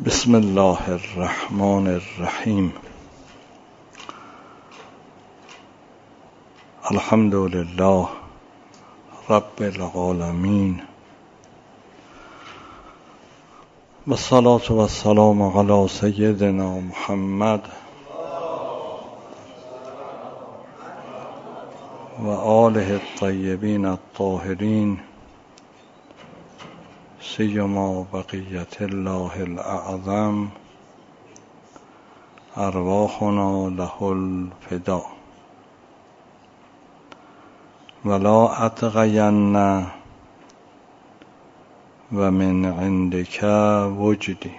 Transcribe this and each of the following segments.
بسم الله الرحمن الرحیم. الحمد لله رب العالمین و الصلاة و السلام علی سیدنا محمد و آله الطیبین الطاهرین سیما بقیت الله الاعظم ارواحنا له الفدا ولا اتقین و من عندک وجدی.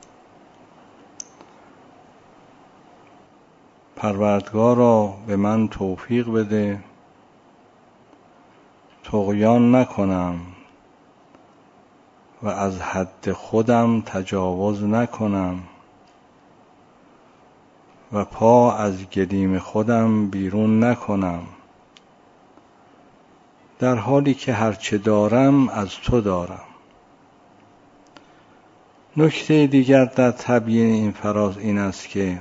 پروردگارا به من توفیق بده طغیان نکنم و از حد خودم تجاوز نکنم و پا از گلیم خودم بیرون نکنم، در حالی که هرچه دارم از تو دارم. نکته دیگر در تبیین این فراز این است که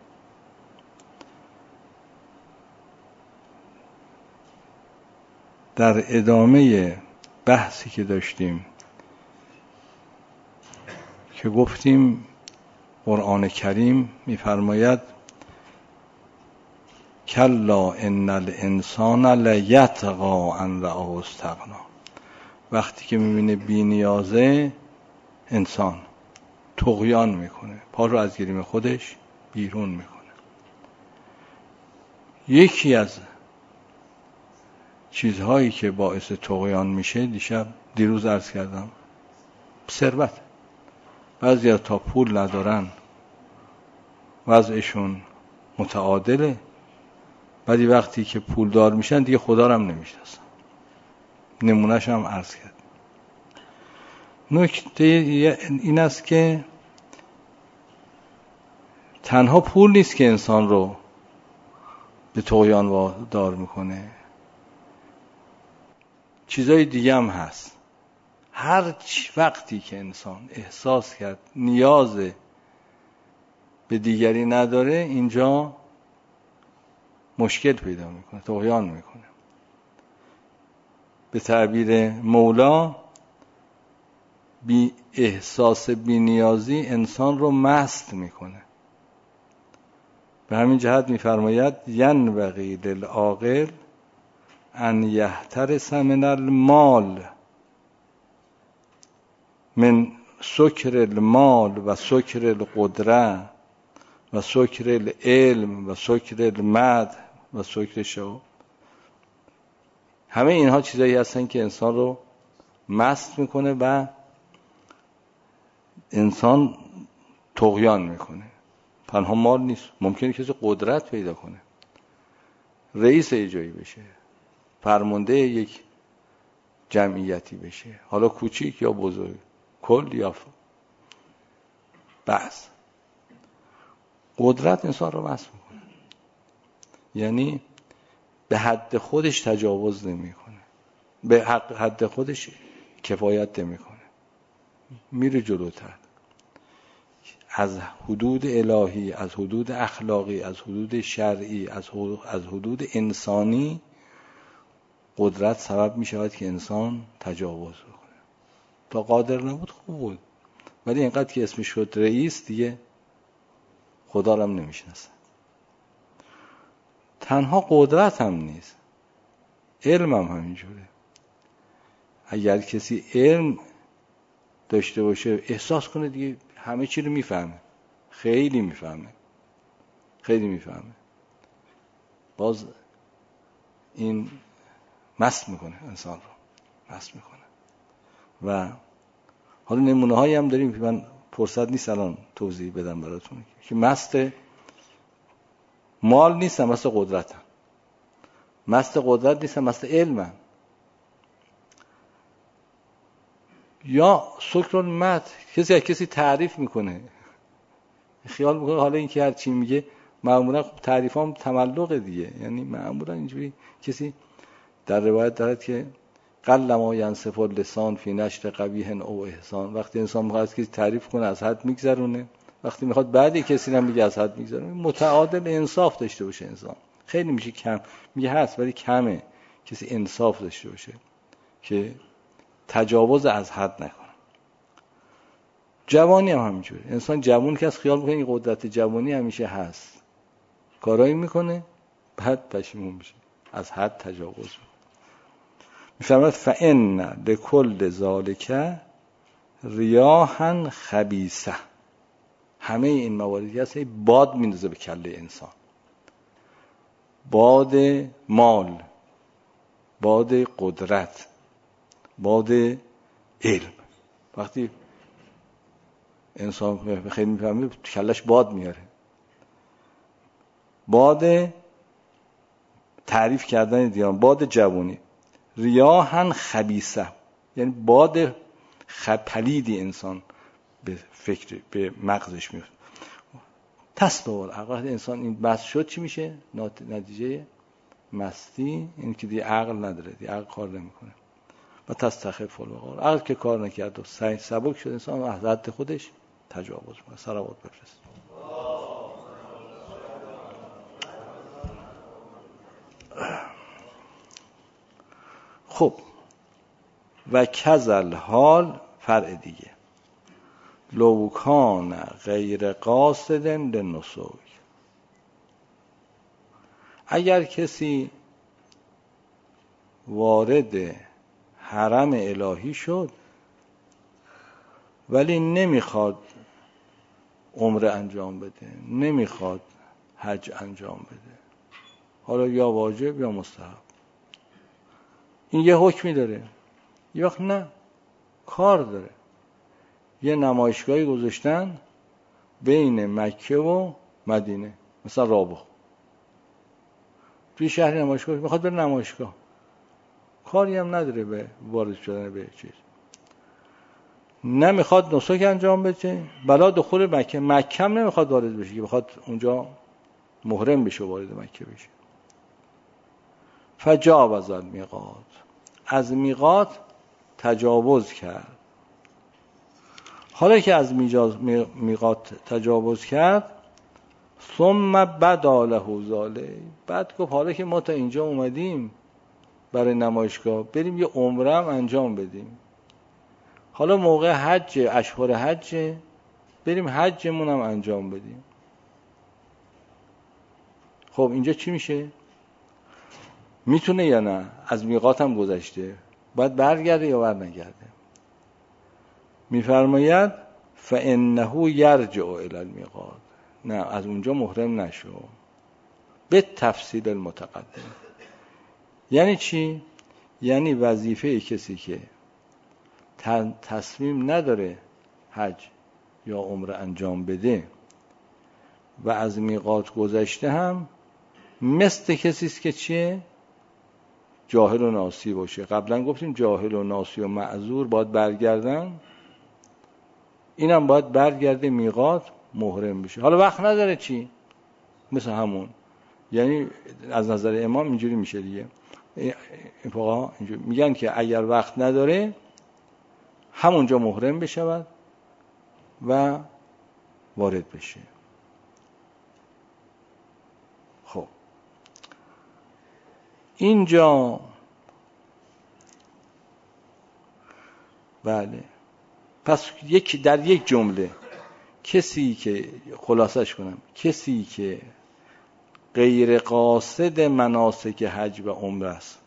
در ادامه بحثی که داشتیم که گفتیم قرآن کریم می‌فرماید کلا ان الانسان لیطغی ان رآه استغنی. وقتی که می‌بینه بی‌نیازه انسان طغیان میکنه، پا رو از گلیم خودش بیرون میکنه. یکی از چیزهایی که باعث طغیان میشه دیروز عرض کردم ثروت. بعضیا تا پول ندارن وضعشون متعادله، ولی وقتی که پولدار میشن دیگه خدا رو هم نمیشناسن. نمونهش هم عرض کرد. نکته این است که تنها پول نیست که انسان رو به طغیان وادار میکنه، چیزای دیگه هم هست. هر وقتی که انسان احساس کرد نیاز به دیگری نداره، اینجا مشکل پیدا میکنه، طغیان میکنه. به تعبیر مولا احساس بی‌نیازی انسان رو مست میکنه. به همین جهت میفرماید ینبغی للعاقل ان یحترس من المال، من سکر المال و سکر القدره و سکر العلم و سکر المدح و سکر شو. همه اینها چیزایی هستن که انسان رو مست میکنه و انسان طغیان میکنه. تنها مال نیست، ممکنه کسی قدرت پیدا کنه، رئیس جایی بشه، فرمانده یک جمعیتی بشه، حالا کوچیک یا بزرگ، کل یا بحث. قدرت انسان رو مست میکنه، یعنی به حد خودش تجاوز نمیکنه، به حد خودش کفایت نمیکنه، میره جلوتر از حدود الهی، از حدود اخلاقی، از حدود شرعی، از حدود انسانی. قدرت سبب میشود که انسان تجاوز بکنه. تا قادر نبود خوب بود، ولی اینقدر که اسمش شد رئیس دیگه خدا رو هم نمیشناسه. تنها قدرت هم نیست، علم هم همینجوره. اگر کسی علم داشته باشه احساس کنه دیگه همه چی رو میفهمه، خیلی میفهمه، باز این مست میکنه انسان رو، مست میکنه. و حالا نمونه هایی هم داریم که من فرصت نیست الان توضیح بدم براتون، که مست مال نیستن، مست قدرتن، مست قدرت نیستن، مست علمن. یا سکر المدح، کسی تعریف میکنه، خیال میکنه حالا این که هر چی میگه معمولا تعریف هم تملق دیگه، یعنی معمولا اینجوری. کسی در روایت دارد که قل ما ینصف اللسان فی نشر قبیح او احسان. وقتی انسان میخواد کسی تعریف کنه از حد میگذرونه، وقتی میخواد بعد کسی هم میگه از حد میگذرونه. متعادل انصاف داشته باشه انسان. خیلی میشه کم، میگه هست ولی کمه کسی انصاف داشته باشه که تجاوز از حد نکنه. جوانی هم همینجوره. انسان جوان که از خیال میکنه این قدرت جوانی همیشه هست، کارایی میکنه بعد پشیمون میشه، از حد تجاوز میکنه. میفرماید فإن لکل ذالک ریاحا خبیثه. همه این مواردی هست باد میندازه به کله انسان. باد مال، باد قدرت، باد علم. وقتی انسان خیلی میفهمه کلش باد میاره. باد تعریف کردن دیگران، باد جوانی. ریاحا خبیثه یعنی باد پلیدی انسان به فکر به مغزش میفته. تصبح عقل انسان این بس شد چی میشه؟ نتیجه مستی این که دیگه عقل نداره، دیگه عقل کار نمیکنه و تستخف الوقار. عقل که کار نکرد و سبک شد انسان از حد خودش تجاوز میکنه. صلوات بفرست. خب و کذل حال فرع دیگه لو کان غیر قاصد للنسوک. اگر کسی وارد حرم الهی شد ولی نمیخواد عمره انجام بده، نمیخواد حج انجام بده، حالا یا واجب یا مستحب، این یه حکمی داره. یه وقت نه، کار داره. یه نمایشگاهی گذاشتن بین مکه و مدینه، مثلا رابغ توی شهر نمایشگاه، میخواد بره نمایشگاه، کاری هم نداره به وارد شدن به چیز، نمیخواد نسک انجام بده، بلا دخول مکه، مکه هم نمیخواد وارد بشه که بخواد اونجا محرم بشه وارد مکه بشه. فجاوز المیقات، از میقات تجاوز کرد. حالا که از میقات تجاوز کرد، ثم بدا له ذلک، بعد گفت حالا که ما تا اینجا اومدیم برای نمایشگاه، بریم یه عمره هم انجام بدیم. حالا موقع حج، اشهر حج، بریم حجمون هم انجام بدیم. خب اینجا چی میشه؟ میتونه یا نه؟ از میقات هم گذشته، باید برگرده یا برنگرده؟ میفرماید فانه یرجع الی المیقات، نه از اونجا محرم نشو. به تفصیل المتقدم. یعنی چی؟ یعنی وظیفه کسی که تصمیم نداره حج یا عمره انجام بده و از میقات گذشته هم مثل کسی است که چیه؟ جاهل و ناسی باشه. قبلا گفتیم جاهل و ناسی و معذور باید برگردن، اینم باید برگرده میقات محرم بشه. حالا وقت نداره چی؟ مثل همون، یعنی از نظر امام اینجوری میشه دیگه. فقها اینجوری میگن که اگر وقت نداره همونجا محرم بشود و وارد بشه. خب اینجا بله، پس در یک جمله کسی که خلاصش کنم، کسی که غیر قاصد مناسک حج و عمره است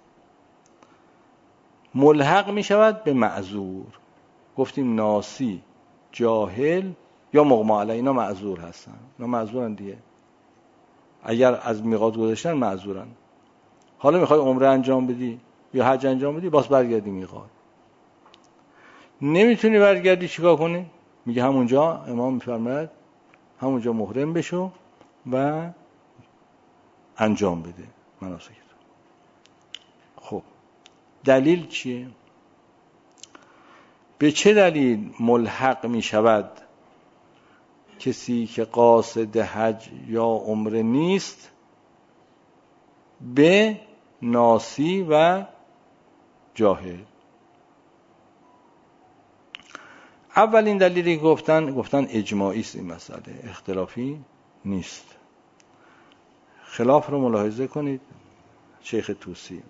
ملحق می شود به معذور. گفتیم ناسی، جاهل یا مغمى علیه، اینا معذور هستن، اینا معذورن دیگه. اگر از میقات گذاشتن معذورن. حالا میخوای عمره انجام بدی یا حج انجام بدی، باز برگردی میقات. نمیتونی برگردی چیکار کنی؟ میگه همونجا امام میفرماید همونجا محرم بشو و انجام بده مناسک. خب دلیل چیه؟ به چه دلیل ملحق می شود کسی که قاصد حج یا عمره نیست به ناسی و جاهل. اولین دلیلی گفتن اجماعی است، این مسئله اختلافی نیست. خلاف رو ملاحظه کنید. شیخ طوسی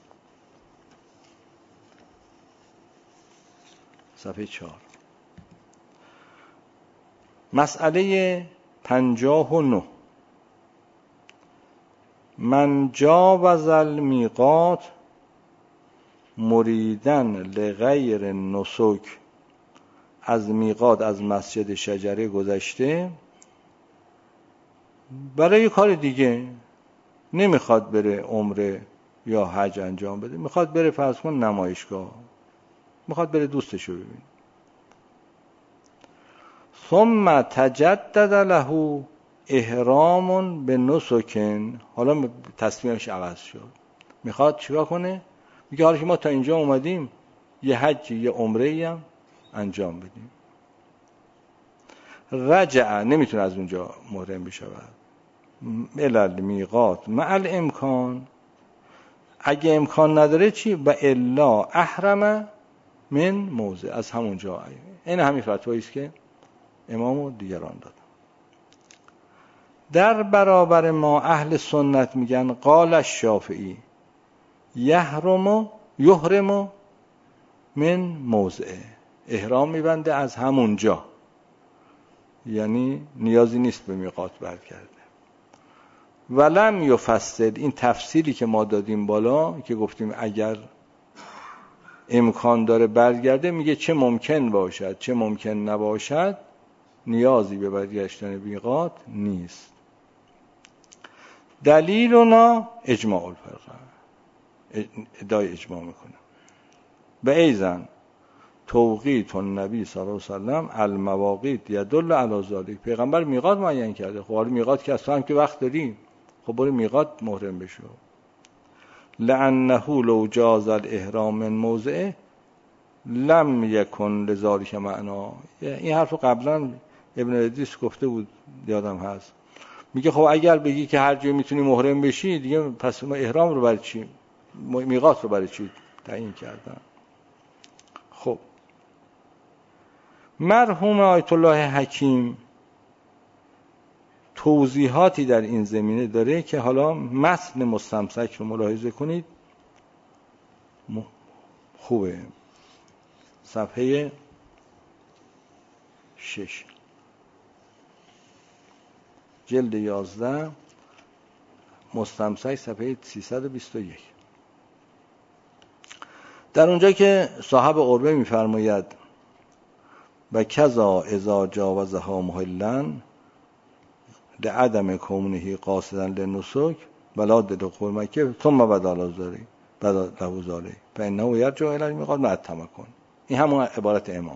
صفحه 4. مسئله 59. من جاوز المیقات مریدن لغیر نسک، از میقات از مسجد شجره گذشته برای کار دیگه، نمیخواد بره عمره یا حج انجام بده، میخواد بره فرض کن نمایشگاه، میخواد بره دوستشو ببینه. ثم تجدد له احرام به نسکن، حالا تصمیمش عوض شد، میخواد چیکار کنه؟ میگه حالا که ما تا اینجا اومدیم یه حج یه عمره‌ای هم انجام بدیم. رجع، نمیتونه از اونجا محرم بشود. علل میقات مع الامکان، اگه امکان نداره چی؟ و الا احرم من موضع، از همونجا. این همین فتوایی است که امام و دیگران دادن. در برابر ما اهل سنت میگن قال الشافعی یحرم من موضع، احرام میبنده از همونجا، یعنی نیازی نیست به میقات برگرده. ولم یفصل، این تفسیری که ما دادیم بالا که گفتیم اگر امکان داره برگرده، میگه چه ممکن باشد چه ممکن نباشد، نیازی به برگشتن میقات نیست. دلیلنا اجماع الفرقه، ادعای اجماع میکنه. به ایزن توقیت النبی صلی الله علیه و سلم المواقیت یدل علی ذلک، پیغمبر میقات معین کرده. خب حالا میقات که اصلا هم که وقت داری، خب برو میقات محرم بشو. لانه لو جاز الاحرام من موضع لم یکن لذلک معنا. این حرفو قبلا ابن ادریس گفته بود، یادم هست. میگه خب اگر بگی که هر جایی میتونی محرم بشی دیگه، پس ما احرام رو برای چی، میقات رو برای چی تعیین کردن؟ خب مرحوم آیت الله حکیم توضیحاتی در این زمینه داره که حالا متن مستمسک رو ملاحظه کنید، خوبه. صفحه 6 جلد 11 مستمسک صفحه 321. در اونجا که صاحب عربه میفرماید و کذا اذا جاوزها محلا لعدم کونه قاصدا للنسک ولا دخول مکه ثم بدا له ذلک فانه یرجع الی المیقات مع التمکن. این همون عبارت امام.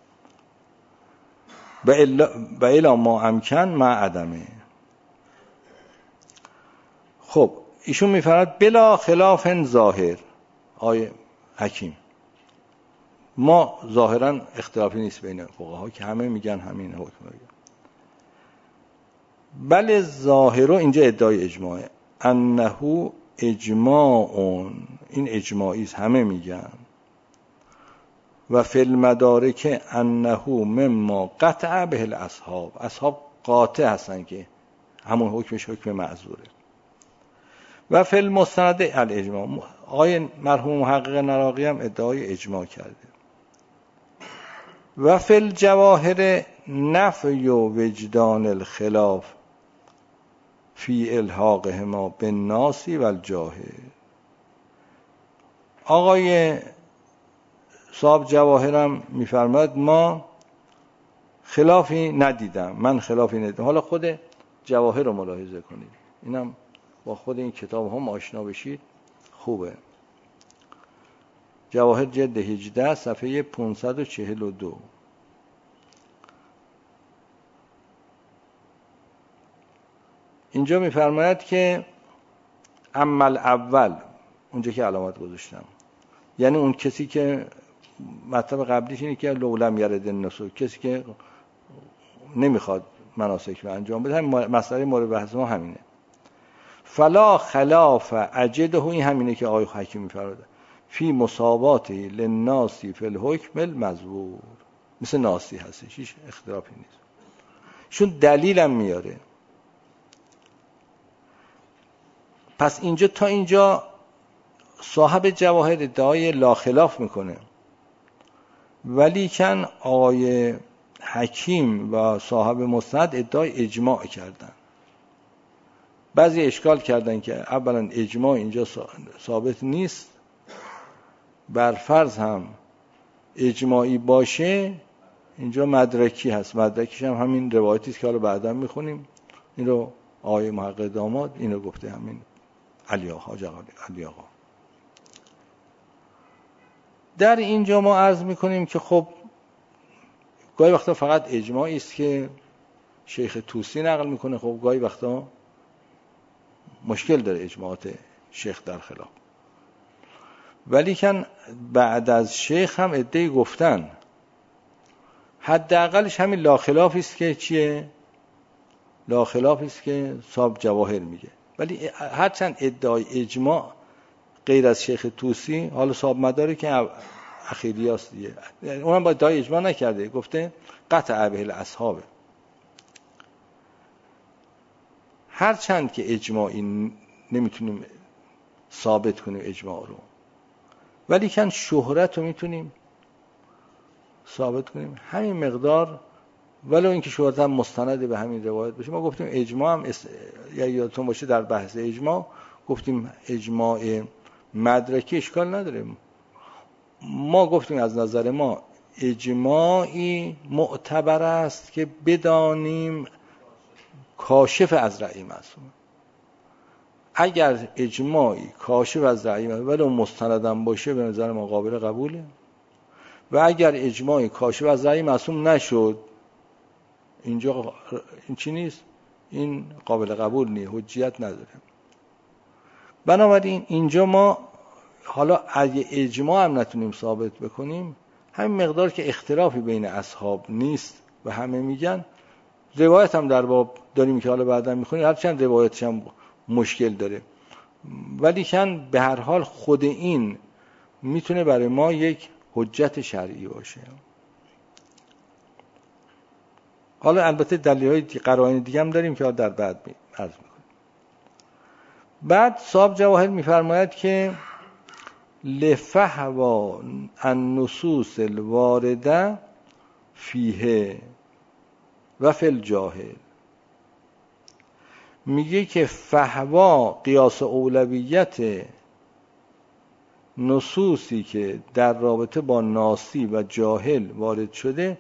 و الا ما امکن مع عدمه. خب ایشون میفرماید بلا خلاف ظاهر، آیه حکیم، ما ظاهرا اختلافی نیست بین فقها که همه میگن همین حکم رو. بله ظاهر، اینجا ادعای اجماعه، انه اجماع، این اجماعی است، همه میگن. و فی المدارک انه مما قطع به الاصحاب، اصحاب قاطع هستن که همون حکمش حکم معذوره. و فی المستند الاجماع، آقای مرحوم محقق نراقی هم ادعای اجماع کرده. و فی الجواهر نفی و وجدان الخلاف فی الحاقهما بالناس و الجاهل. آقای صاحب جواهرم میفرماید ما خلافی ندیدم، من خلافی ندیدم. حالا خود جواهر رو ملاحظه کنید، اینم با خود این کتاب هم آشنا بشید، خوبه. جواهر جلد 18 صفحه 542. اینجا میفرماید که عمل اول، اونجا که علامت گذاشتم، یعنی اون کسی که مطلب قبلیش اینه که لولم یرد النسک، کسی که نمیخواد مناسک رو انجام بده، همین مسئله مورد بحث ما همینه. فلا خلاف اجده، این همینه که آقای حکیم میفرماید، فی مساواته للناسی فی الحکم المزبور، مثل ناسی هستش، هیچ اختلافی نیست. چون دلیلم میاره. پس اینجا تا اینجا صاحب جواهر ادعای لاخلاف میکنه، ولی کن آقای حکیم و صاحب مستند ادعای اجماع کردن. بعضی اشکال کردن که اولا اجماع اینجا ثابت نیست، بر فرض هم اجماعی باشه اینجا مدرکی هست، مدرکیش هم همین روایتی است که حالا بعدا میخونیم. این رو آقای محقق داماد این رو گفته، همین علی آقا. در اینجا ما عرض میکنیم که خب گاهی وقتا فقط اجماعی است که شیخ طوسی نقل میکنه، خب گاهی وقتا مشکل داره اجماعات شیخ در خلاف، ولی کن بعد از شیخ هم عده‌ای گفتن، حداقلش همین لاخلافی است که چیه؟ لاخلافی است که صاحب جواهر میگه. ولی هرچند ادعای اجماع غیر از شیخ طوسی، حالا صاحب مدارک که اخیریاست دیگه، اونم با ادعای اجماع نکرده، گفته قطع به الاصحاب. هرچند که اجماعی نمیتونیم ثابت کنیم اجماع رو، ولی کن شهرت رو میتونیم ثابت کنیم همین مقدار، ولو اینکه شهرت هم مستند به همین روایت باشه. ما گفتیم اجماع هم یا یادتون باشه در بحث اجماع گفتیم اجماع مدرکی اشکال نداره. ما گفتیم از نظر ما اجماعی معتبر است که بدانیم کاشف از رأی معصوم. اگر اجماعی کاشف از رأی معصوم ولو مستندم باشه به نظر ما قابل قبوله، و اگر اجماعی کاشف از رأی معصوم نشد، اینجا این چی نیست، این قابل قبول نیست، حجیت نداره. بنابراین اینجا ما حالا اگه اجماع هم نتونیم ثابت بکنیم، همین مقدار که اختلافی بین اصحاب نیست و همه میگن، روایت هم در باب داریم که حالا بعدا میخونیم، هرچند روایتش هم مشکل داره، ولی کن به هر حال خود این میتونه برای ما یک حجت شرعی باشه. حالا البته دلایل قرائن دیگه هم داریم که در بعد عرض میکنیم. بعد صاحب جواهر میفرماید که لفحوا النصوص الوارده فیه و فی الجاهل. میگه که فحوا قیاس اولویت نصوصی که در رابطه با ناسی و جاهل وارد شده،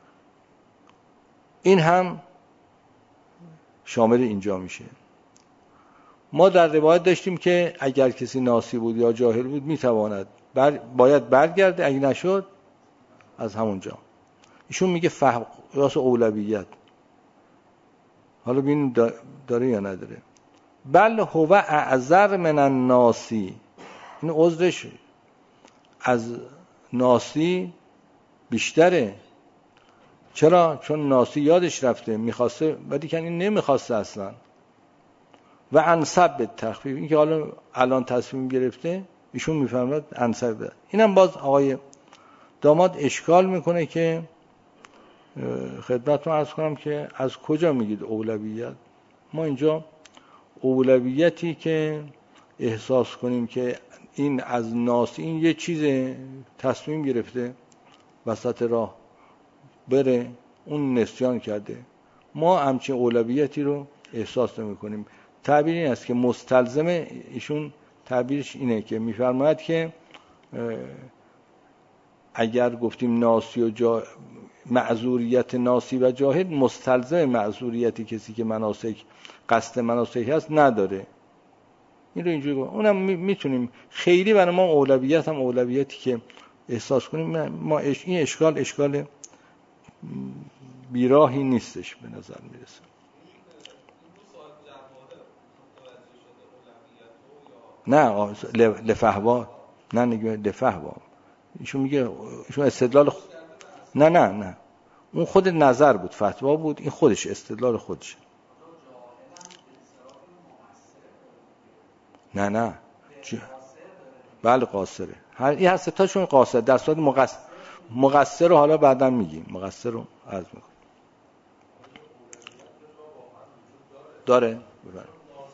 این هم شامل اینجا میشه. ما در روایت داشتیم که اگر کسی ناسی بود یا جاهل بود میتواند باید برگرده، اگه نشد از همونجا. ایشون میگه قیاس اولویت، حالا ببینیم داره یا نداره. بل هو اعذر من الناسی، این عذرش از ناسی بیشتره. چرا؟ چون ناسی یادش رفته میخواسته، ولی که این نمیخواسته اصلا. و انسب به تخفیف، این که حالا الان تصمیم گرفته، ایشون میفهمد انسب. اینم باز آقای داماد اشکال میکنه که خدمتتون عرض کنم که از کجا میگید اولویت؟ ما اینجا اولویتی که احساس کنیم که این از ناسی، این یه چیز تصمیم گرفته وسط راه بره، اون نسیان کرده، ما همچین اولویتی رو احساس نمی کنیم. تعبیر این است که مستلزم ایشون تعبیرش اینه که میفرماید که اگر گفتیم ناسی و معذوریت ناسی و جاهل، مستلزم معذوریتی کسی که قصد مناسک هست نداره. این رو اینجوری گفتم. اونم میتونیم خیلی برای ما اولویت هم اولویتی که احساس کنیم، ما این اشکال بیراهی نیستش به نظر میرسه. نه لفحوا، نه نگه لفحوا، ایشون میگه، ایشون استدلال نه اون خود نظر بود، فتوا بود، این خودش استدلال خودشه. نه بله قاصره، این هر سه تاشون قاصد، در صورت مقصر رو حالا بعداً میگیم، مقصر رو عرض میکنم داره ببرم.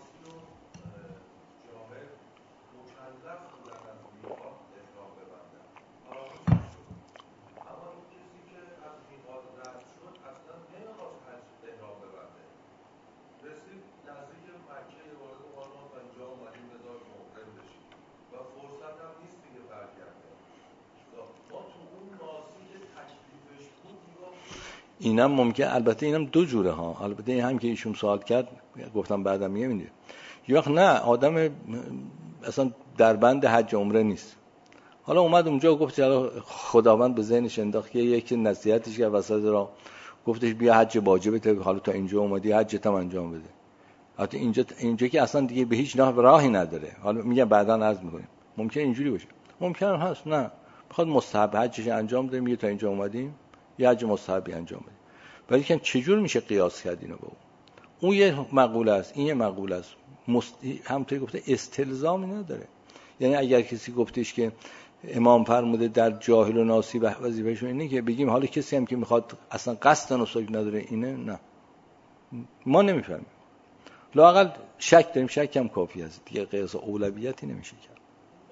اینم ممکن، البته اینم دو جوره ها، البته این هم که ایشون سوال کرد گفتم بعدم میگم اینه. یه وقت نه آدم اصلا در بند حج عمره نیست، حالا اومد اونجا و گفت خداوند به ذهنش انداخت که یکی نصیحتش کرد وسط راه، گفتش بیا حج واجبه، حالا تا اینجا اومدی حجت هم انجام بده. حتی اینجا که اصلا دیگه به هیچ راهی نداره، حالا میگم بعداً عرض میکنیم ممکن اینجوری باشه، ممکن هست نه بخواد مستحب حجش انجام بده، میگه تا اینجا اومدیم یه حج مستحبی انجام بده. ولی که چجور میشه قیاس کرد اینو با اون یه مقوله است، این یه مقوله است، همونطوری گفته استلزامی نداره. یعنی اگر کسی گفتش که امام فرموده در جاهل و ناسی وظیفه‌شون اینه که بگیم حالا کسی هم که میخواد اصلا قصد نسک نداره اینه، نه ما نمیفهمیم، لااقل شک داریم، شک هم کافی است دیگه، قیاس اولویتی نمیشه کرد.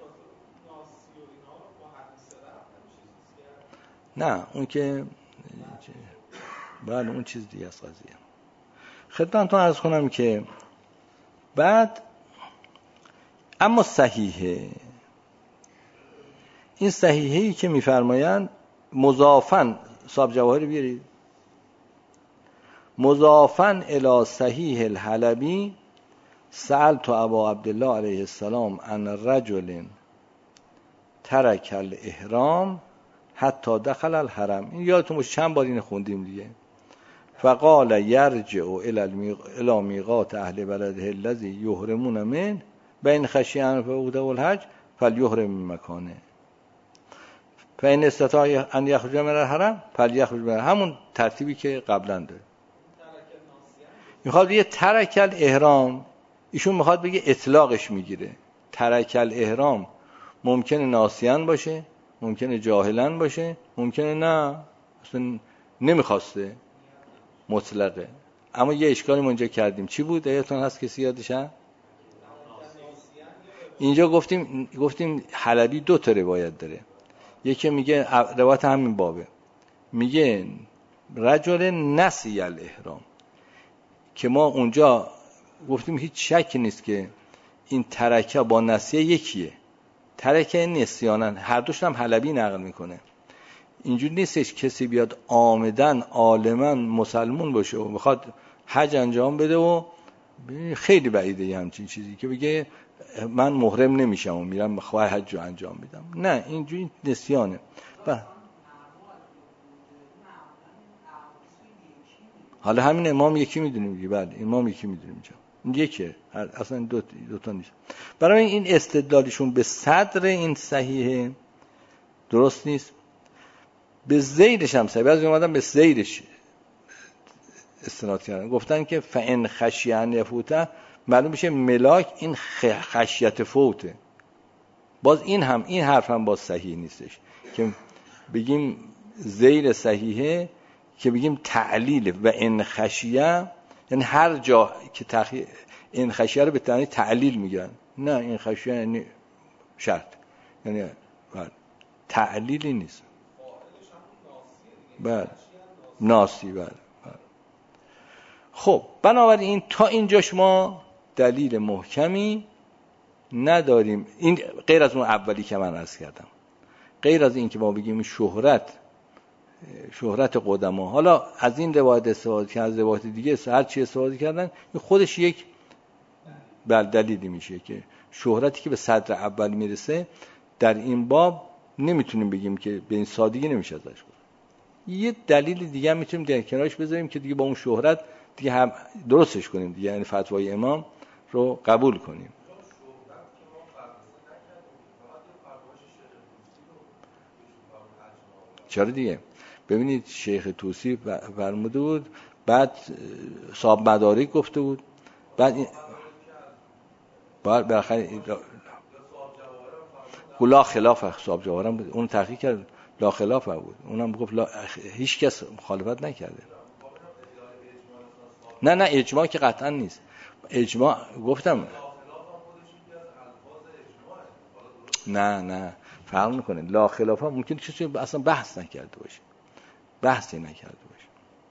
نه اون که بله اون چیز دیگه است قضیه. خدمتتون عرض کنم که بعد اما صحیحه، این صحیحه‌ای که میفرمایند مضافاً، صاحب جواهر بیارید، مضافاً الی صحیح الحلبی سألت ابا عبدالله علیه السلام عن رجل ترک الاحرام حتی دخل الحرم. این یادتون باشه چند بار این خوندیم دیگه. فقال یرجع الی میقات اهل بلده الذی یحرمون منه بین خشی ان فوته الحج فلیحرم من مکانه فإن استطاع ان یخرج من الحرم فلیخرج من، همون ترتیبی که قبلا داره. میخواد بگه ترک الاحرام، ایشون میخواد بگه اطلاقش میگیره. ترک الاحرام ممکنه ناسیان باشه، ممکنه جاهلن باشه، ممکنه نه اصلا نمیخواسته مطلقه. اما یه اشکالی ما اینجا کردیم، چی بود؟ یادتون هست کسی یادشه؟ اینجا گفتیم حلبی دو تا روایت داره، یکی میگه روایت همین بابه، میگه رجل نسی الاحرام، که ما اونجا گفتیم هیچ شکی نیست که این ترکه با نسیه یکیه، ترکه نسیانن، هر دوشون هم حلبی نقل میکنه. اینجوری نیستش کسی بیاد آمدن عالما مسلمون باشه و بخواد حج انجام بده و خیلی بعیده همچین چیزی که بگه من محرم نمیشم و میرم بخواه حج رو انجام بدم، نه اینجوری نسیانه. حالا همین امام یکی میدونیم دیگه، بله امام یکی میدونیم اینجا یکیه، اصلا دو تا نیست. برای این استدلالشون به صدر این صحیحه درست نیست، به زیدش هم صحیح، بعضی اومدن به زیدش استناد کردن، گفتن که فإن خشی ان یفوته، معلوم میشه ملاک این خشیت فوته. باز این حرف هم باز صحیح نیستش که بگیم زیر صحیحه که بگیم تعلیل و ان خشیه، یعنی هر جا که این خشیه رو به معنی تعلیل میگن، نه این خشیه یعنی شرط، یعنی تعلیلی نیست. بله ناسی، بله. خب بنابراین تا اینجاش ما دلیل محکمی نداریم، این غیر از اون اولی که من عرض کردم، غیر از این که ما بگیم شهرت قدما، حالا از این روایت استفاده کردن، از روایت دیگه هر چی استفاده کردن، این خودش یک دلیلی میشه که شهرتی که به صدر اول میرسه در این باب نمیتونیم بگیم که به این سادگی نمیشه ازش گفت. یه دلیل دیگه هم میتونیم در کنارش بذاریم که دیگه با اون شهرت دیگه هم درستش کنیم دیگه، یعنی فتوای امام رو قبول کنیم. چرا دیگه؟ ببینید شیخ طوسی فرموده بود، بعد صاحب مدارک گفته بود، بعد بالاخره لا خلاف حساب جاورم بود، اون تحقیق کرد لا خلاف بود، اونم گفت هیچ کس مخالفت نکرده. نه اجماع که قطعا نیست. اجماع گفتم نه فرق میکنه. لا خلاف هم ممکنه چیزی اصلا بحث نکرده باشه، بحثی نکرده باشه.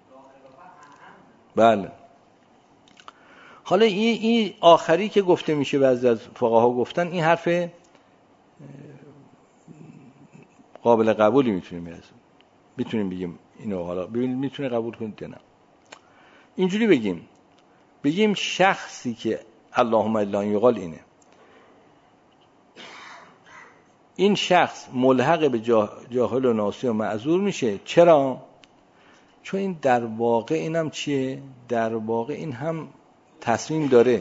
بله. حالا این آخری که گفته میشه، بعضی از فقها گفتن این حرف قابل قبولی میتونیم بگیم اینو، حالا ببینید میتونه قبول کنید یا نه. اینجوری بگیم شخصی که اللهم الا ان یقال اینه، این شخص ملحق به جاهل و ناسی و معذور میشه. چرا؟ چون این در واقع اینم چیه؟ در واقع این هم تصمیم داره،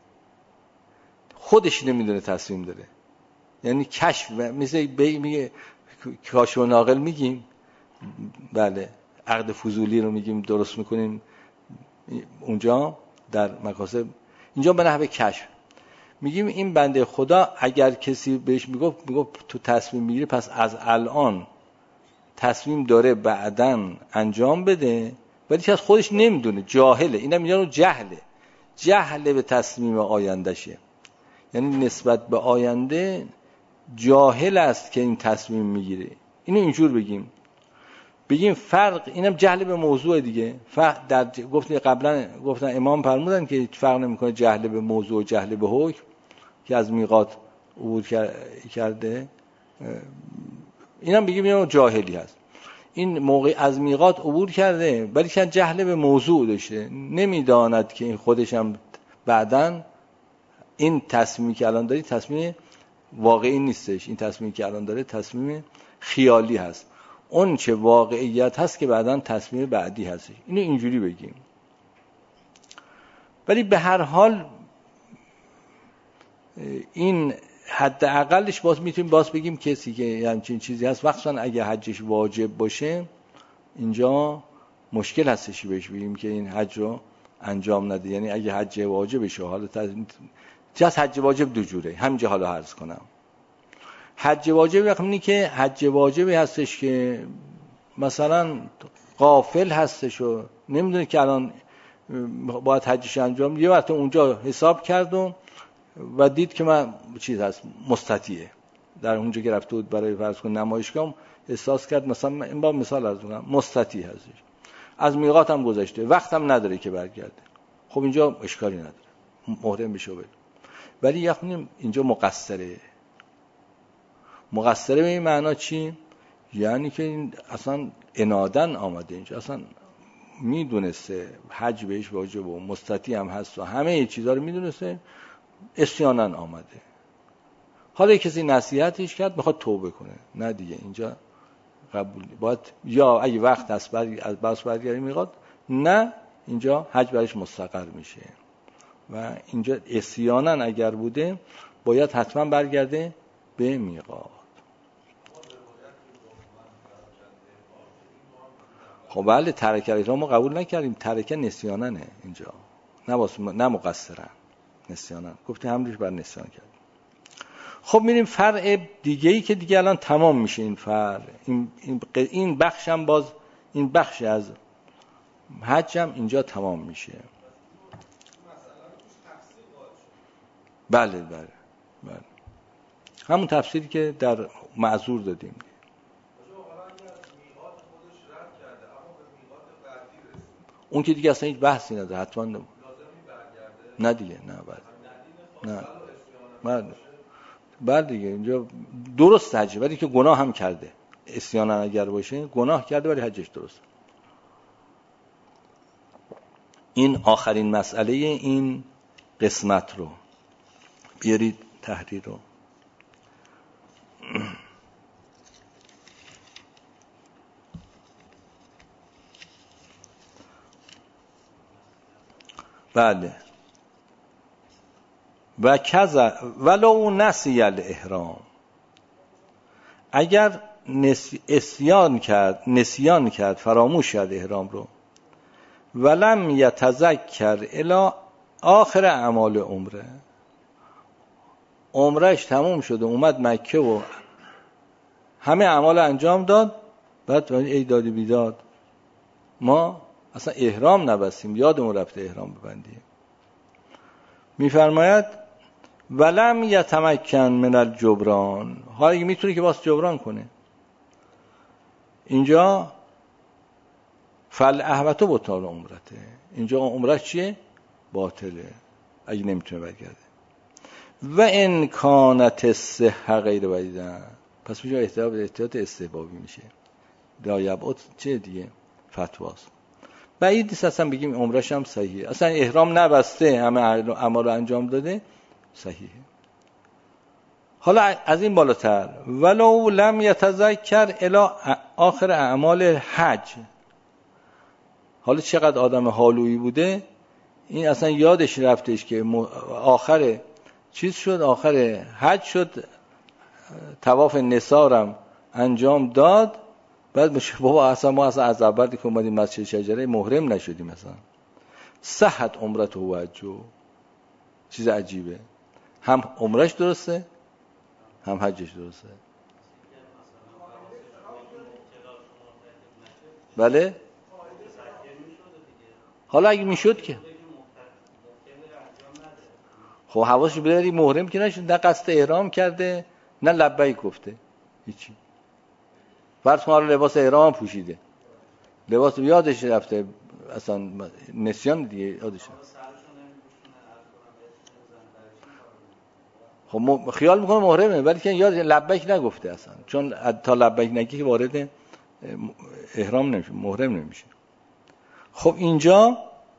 خودش نمیدونه تصمیم داره. یعنی کشف، مثل میگه کاشف و ناقل میگیم، بله، عقد فضولی رو میگیم درست میکنیم اونجا در مقاصد، اینجا به نحو کشف میگیم این بنده خدا اگر کسی بهش میگفت تو تصمیم میگیری، پس از الان تصمیم داره بعدن انجام بده، ولی که از خودش نمیدونه، جاهله. اینم میگن جهل به تصمیم آیندهشه، یعنی نسبت به آینده جاهل است که این تصمیم میگیره. اینو اینجور بگیم فرق، اینم جهل به موضوع دیگه. فرق در گفتن امام فرمودن که فرق نمیکنه جهل به موضوع و جهل به حکم که از میقات عبور کرده. اینم بگیم جاهلی هست. این موقع از میقات عبور کرده ولی که جهل به موضوع داشته، نمیداند که این خودش هم بعدن این تصمیمی که الان داری تصمیم واقعی نیستش، این تصمیمی که الان داره تصمیم خیالی هست، اون چه واقعیت هست که بعدن تصمیم بعدی هستش. اینو اینجوری بگیم. ولی به هر حال این حداقلش میتونیم بگیم کسی که همچین چیزی هست، مخصوصا اگه حجش واجب باشه، اینجا مشکل هستش بهش بگیم که این حج رو انجام نده. یعنی اگه حج واجبشه، حالا جز حج واجب دو جوره، همینجا حالا عرض کنم. حج واجب یعنی که حج واجبی هستش که مثلا غافل هستش و نمیدونه که الان باید حجش انجام، یه وقت اونجا حساب کرد و دید که من چیز هست مستطیعه، در اونجا که رفته بود برای فرض کن نمایشگاه، احساس کرد مثلا این با مثال عرض کنم مستطیع هستش، از میقات هم گذشته، وقت هم نداره که برگرده. خب اینجا اشکالی نداره، محرم بشه بده. ولی یعنی اینجا مقصره به این معنا چی؟ یعنی که این اصلا انادن آمده، اینجا اصلا میدونسته حج بهش واجب و مستطیع هم هست و همه چیزا رو میدونسته، عصیاناً آمده. حالا کسی نصیحتش کرد میخواد توبه کنه، نه دیگه اینجا قبول باید، یا اگه وقت از بس برگردی میخواد، نه اینجا حج برش مستقر میشه. و اینجا عصیاناً اگر بوده باید حتما برگرده به میقات. خب بله، ترک احرام ما قبول نکردیم، ترک نسیاننه اینجا، نه مقصرن، نسیانن گفتیم همونش بر نسیان کرد. خب میریم فرع دیگه‌ای که دیگه الان تمام میشه این فرع، این بخشم باز، این بخش از حجم اینجا تمام میشه. بله همون تفسیری که در معذور دادیم. اون که دیگه اصلا هیچ بحثی نداره، حتما نه دیگه، نه بعد دیگه اینجا درست حج، ولی که گناه هم کرده، عصیان اگر باشه گناه کرده ولی حجش درست. این آخرین مسئله این قسمت رو بیارید تحریر رو. بله. و کذا ولو نسی الاحرام، اگر نسیان کرد فراموش کرد احرام رو، ولم یتذکر الی آخر اعمال عمره، عمرش تموم شده اومد مکه و همه اعمال انجام داد، بعد ای دادی بیداد ما اصلا احرام نبستیم، یادمون رفته احرام ببندیم. میفرماید ولم یتمکن من الجبران، حالا اگه میتونه که باز جبران کنه. اینجا فالاهوت بطال عمرته، اینجا عمرش چیه؟ باطله اگه نمیتونه برگرده. و ان کانت الصحه غیر بعیدن، پس میشه احتیاط استحبابی میشه. لایبعد چه دیگه فتواست، بعید نیست اصلا بگیم عمرش هم صحیحه، اصلا احرام نبسته همه اعمال انجام داده صحیحه. حالا از این بالاتر ولو لم یتذکر الی آخر اعمال حج، حالا چقدر آدم حالویی بوده این اصلا یادش رفتش که آخر چیز شد، آخر حج شد، طواف نثارم انجام داد، بعد میشه بابا اصلا ما اصلا از اول که اومدیم مسجد شجره محرم نشدیم، مثلا صحت عمرته و حجه. چیز عجیبه، هم عمرش درسته هم حجش درسته. بله حالا اگه میشد که خب حواسش بده محرم که نشد، نه قصد احرام کرده نه لبیک گفته هیچی. فرض کن لباس احرام پوشیده، لباس یادش رفته اصلا نسیان دیگه یادش رفته. خب خیال میکنه محرمه ولی که یاد لبیک نگفته اصلا، چون تا لبیک نگی که وارد احرام نمیشه، محرم نمیشه. خب اینجا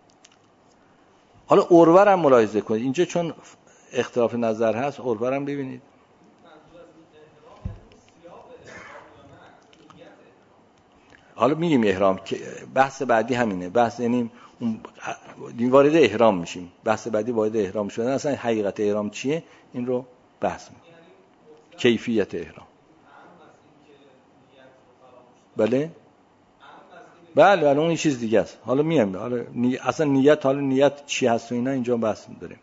حالا عروه رو ملاحظه کنید، اینجا چون اختلاف نظر هست عروه رو ببینید. حالا میگیم احرام که بحث بعدی همینه، بحث یعنی وارد احرام میشیم، بحث بعدی وارد احرام شدن، اصلا حقیقت احرام چیه این رو بحث میکنیم، کیفیت احرام. بله بله اون این چیز دیگه است. حالا میام حالا اصلا نیت، حالا نیت چی هست و اینا اینجا بحث داریم.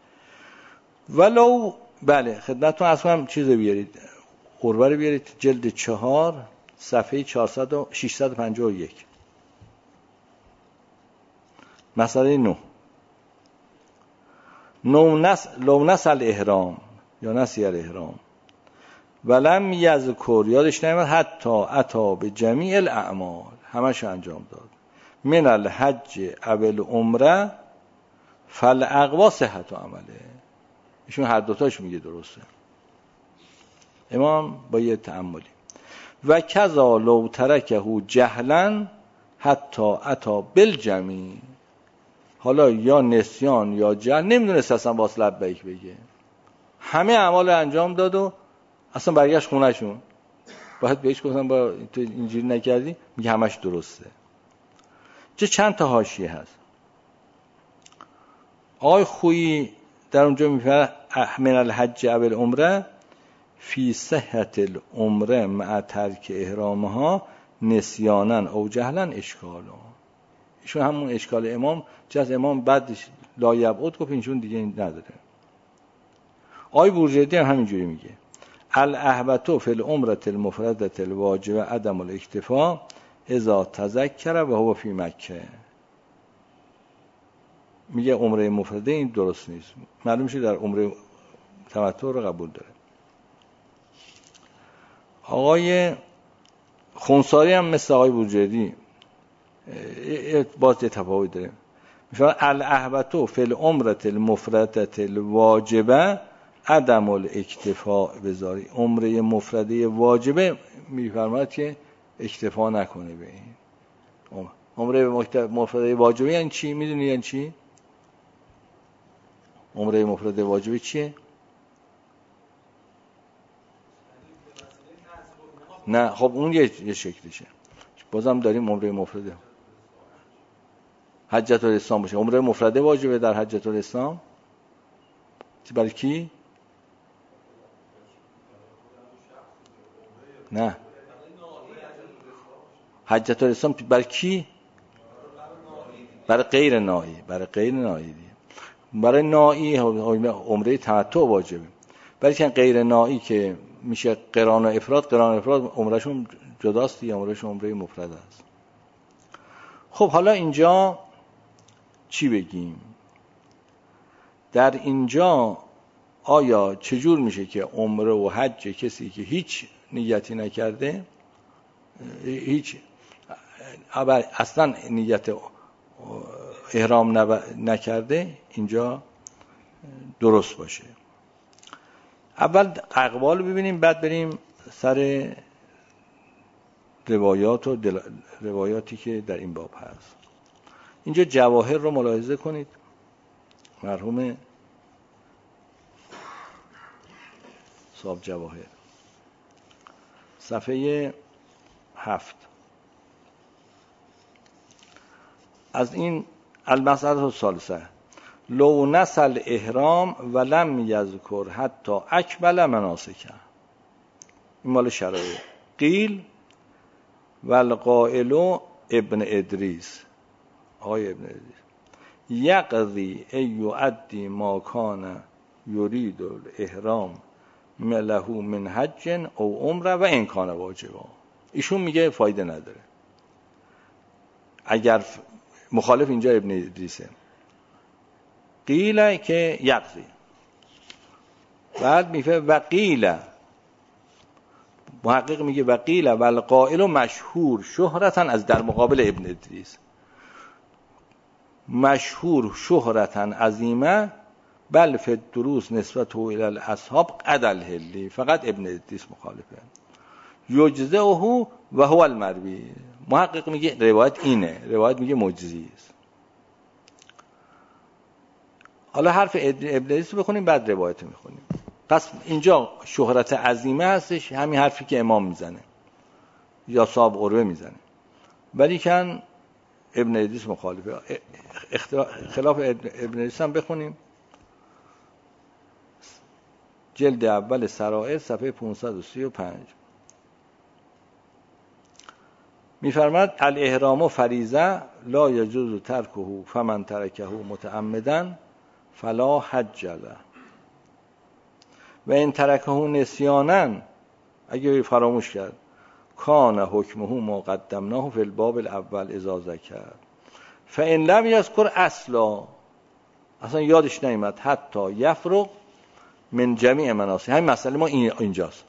ولو بله خدمتتون اصلا چیزو بیارید، قربه رو بیارید، جلد 4 صفحه 651 مسئله 9. لو نسل احرام یا نسی الاحرام ولم یذکر، یادش نمیاد، حتی اتا به جمیع الاعمال، همش انجام داد، من الحج اول عمره فالاقوا صحت عمله. ایشون هر دوتاش میگه درسته، امام با یه تأملی. و کذا لو ترکه جهلا حتی اتا بالجمیع، حالا یا نسیان یا جهل، نمیدونست اصلا واسه لبیک بگه، همه اعمال انجام داد و اصلا برگشت خونهشون، باید بهش گفتم با تو اینجوری نکردی، میگه همش درسته. چند تا حاشیه هست. آقای خویی در اونجا میفرماید من الحج اول عمره فی صحت العمره مع ترک احرامها نسیانا او جهلا اشکالا. ایشون همون اشکال امام جز امام بعدش لایبعد گفت، اینشون دیگه نداره. آقای بورجردی هم همینجوری میگه الاهبتو فی العمره المفرده الواجبه عدم الاکتفاء اذا تذکر و هو فی مکه. میگه عمره مفرده این درست نیست، معلوم میشه در عمره تمتع رو قبول داره. آقای خونساری هم مثل آقای بورجردی باز تفاوت داره، میفرماید الاهبتو فی العمره المفرده الواجبه عدم الاکتفاء بذاری، عمره مفرده واجبه میفرماید که اکتفا نکنه به این عمره مفرده واجبه. یعنی چی؟ میدونی یعنی چی عمره مفرده واجبه چیه؟ نه خب اون یه شکلشه، بازم داریم عمره مفرده حجۃ الاسلام باشه، عمره مفرده واجبه در حجۃ الاسلام برای کی؟ نه حجۃ الاسلام برای کی؟ برای غیر نائی، برای غیر نائی دیگه. برای نائی عمره تمتع واجبه. بلکه غیر نائی که میشه قران و افراد عمرشون جداست یا عمرشون عمره مفرد است. خب حالا اینجا چی بگیم؟ در اینجا آیا چجور میشه که عمره و حج کسی که هیچ نیتی نکرده، هیچ اصلا نیت احرام نکرده اینجا درست باشه؟ اول اقوال ببینیم، بعد بریم سر روایاتی که در این باب هست. اینجا جواهر رو ملاحظه کنید، مرحوم صاحب جواهر صفحه 7 از این المسأله الثالثه لو نسل احرام ولم یذکر حتی اکمل مناسکه. این مال شرایع. قیل والقائل ابن ادریس، آقای ابن ادریس، یقضی یؤدی ما کان یرید الاحرام له من حج او عمره و ان کان واجبا. ایشون میگه فایده نداره. اگر مخالف اینجا ابن ادریسه، قیل که یقضی، بعد میفه و قیل، محقق میگه و قیل والقائل مشهور شهرتا، از در مقابل ابن ادریس، مشهور شهرتا عظیمه بل فی الدروس نسبت الی الاصحاب قد الهلی. فقط ابن ادریس مخالفه. یجزئه و هو المروی. محقق میگه روایت اینه، روایت میگه مجزی است. حالا حرف ابن ادریس رو بخونیم بعد روایت میخونیم. پس اینجا شهرت عظیمه هستش، همین حرفی که امام میزنه یا صاحب عروه میزنه، ولی کن ابن ادریس مخالفه. خلاف ابن ادریس هم بخونیم. جلد اول سرائر صفحه 535 میفرماد الاحرام فریضه لا یجوز ترکه فمن ترکه متعمدا فلا حج له و این ترکه نسیانا، اگه فراموش کرد، کان حکمه ما قدمناه فی الباب الاول اذا ذکر فان لم یذکر اصلا یادش نیامد حتی یفرغ من جمیع مناسک. همین مسئله ما اینجاست.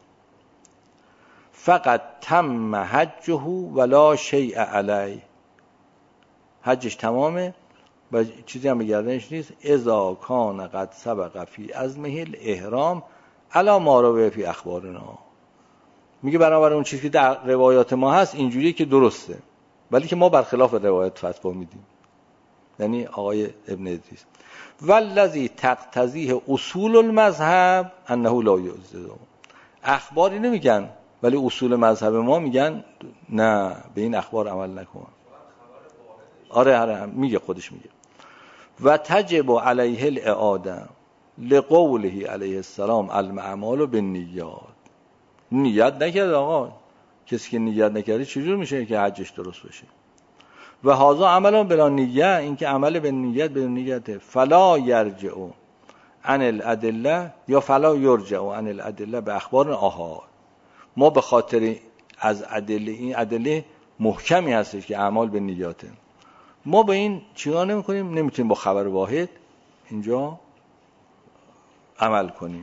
فقط تم حجه ولا شیء علی، حجش تمامه و چیزی هم به گردنش نیست. اذا کان قد سبق فی عزمه الاحرام علی ما روی فی اخبارنا. میگه برابر اون چیزی که در روایات ما هست اینجوریه که درسته، ولی که ما برخلاف روایات فتوا میدیم، یعنی آقای ابن ادریس. والذی تقتضیه اصول المذهب انه لا یجزئ. اخباری نمیگن، ولی اصول مذهب ما میگن نه، به این اخبار عمل نکن. آره میگه، خودش میگه. و تجب علیه الاعاده لقوله علیه السلام الاعمال بالنیات. نیت نکرد آقا، کسی که نیت نکرده چجور میشه که حجش درست بشه؟ و هذا عمل بلا نیه، این که عمل به نیت بدون نیت. فلا یرجع عن الادله یا فلا یرجع عن الادله به اخبار آحاد. ما به خاطر از ادله، این ادله محکمی هستش که اعمال به نیاته، ما به این چیکار نمی‌کنیم، نمیتونیم با خبر واحد اینجا عمل کنیم.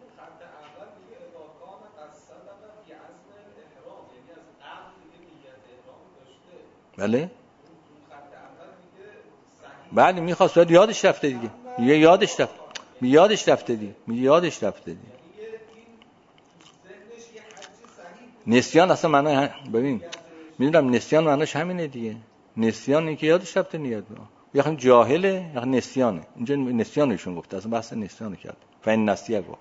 بله بله میخواست، ولی یادش رفته دیگه. یادش رفته دیگه. نسیان اصلا معنی، ببین میدونم نسیان معنیش همینه دیگه. نسیان این که یادش رفته نیت، یا جاهله یا نسیانه. اینجا نسیانشون گفته، اصلا بحث نسیانو کرد. فین نسیه گفت.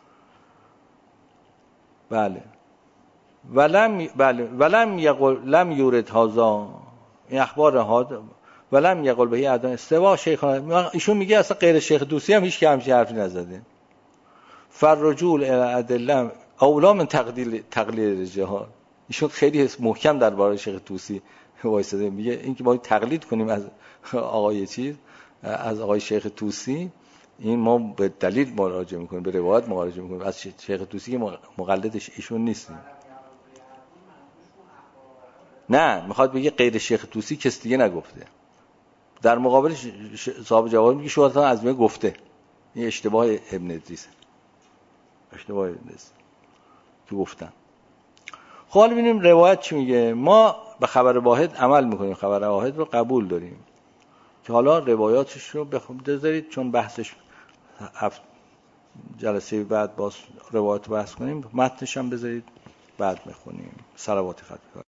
بله ولم یقل لم یورد هذا، این اخبار هذا ولم یقل به اذان استوا شیخان. ایشون میگه اصلا غیر شیخ طوسی هم هیچ که همچین حرفی نزده. فرجول الی ادله اولا من تقلید رجال. ایشون خیلی محکم درباره شیخ طوسی وایساده، میگه این که باید تقلید کنیم از آقای از آقای شیخ طوسی، این ما به دلیل مراجعه میکنیم، به روایت مراجعه میکنیم، از شیخ طوسی که مقلدش ایشون نیستیم. نه میخواد بگه غیر شیخ طوسی کس دیگه نگفته. در مقابل صاحب جواهر میگه شهرتان از من گفته. این اشتباه ابن ادریس، اشتباه ابن ادریس که گفتن. خب حالا ببینیم روایت چی میگه. ما به خبر واحد عمل میکنیم، خبر واحد رو قبول داریم. که حالا روایاتش رو بذارید چون بحثش جلسه بعد باز روایت بحث کنیم، متنش هم بذارید بعد میخونیم. صلوات خدا.